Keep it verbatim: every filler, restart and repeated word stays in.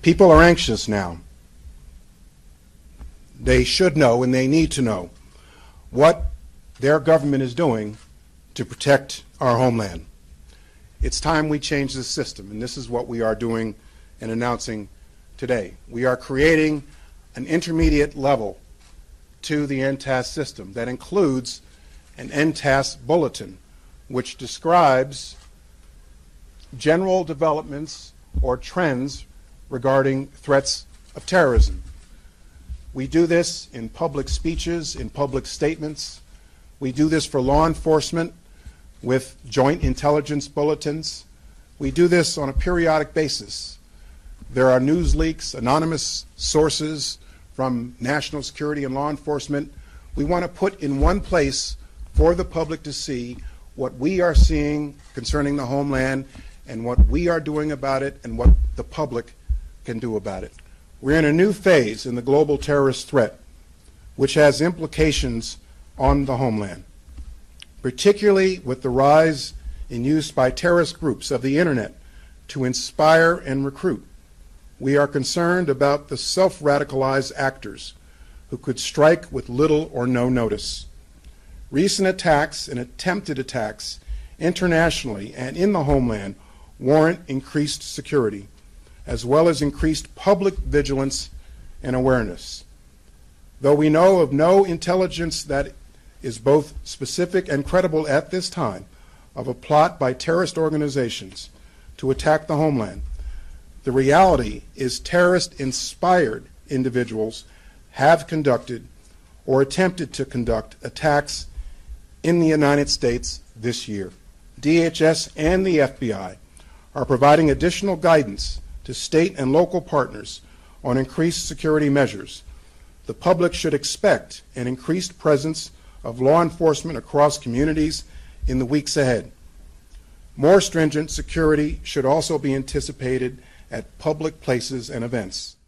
People are anxious now. They should know and they need to know what their government is doing to protect our homeland. It's time we change the system, and this is what we are doing and announcing today. We are creating an intermediate level to the N T A S system that includes an N T A S bulletin, which describes general developments or trends regarding threats of terrorism. We do this in public speeches, in public statements. We do this for law enforcement with joint intelligence bulletins. We do this on a periodic basis. There are news leaks, anonymous sources from national security and law enforcement. We want to put in one place for the public to see what we are seeing concerning the homeland and what we are doing about it and what the public can do about it. We're in a new phase in the global terrorist threat, which has implications on the homeland, particularly with the rise in use by terrorist groups of the internet to inspire and recruit. We are concerned about the self-radicalized actors who could strike with little or no notice. Recent attacks and attempted attacks internationally and in the homeland warrant increased security, as well as increased public vigilance and awareness. Though we know of no intelligence that is both specific and credible at this time of a plot by terrorist organizations to attack the homeland, the reality is terrorist-inspired individuals have conducted or attempted to conduct attacks in the United States this year. D H S and the F B I are providing additional guidance to state and local partners on increased security measures. The public should expect an increased presence of law enforcement across communities in the weeks ahead. More stringent security should also be anticipated at public places and events.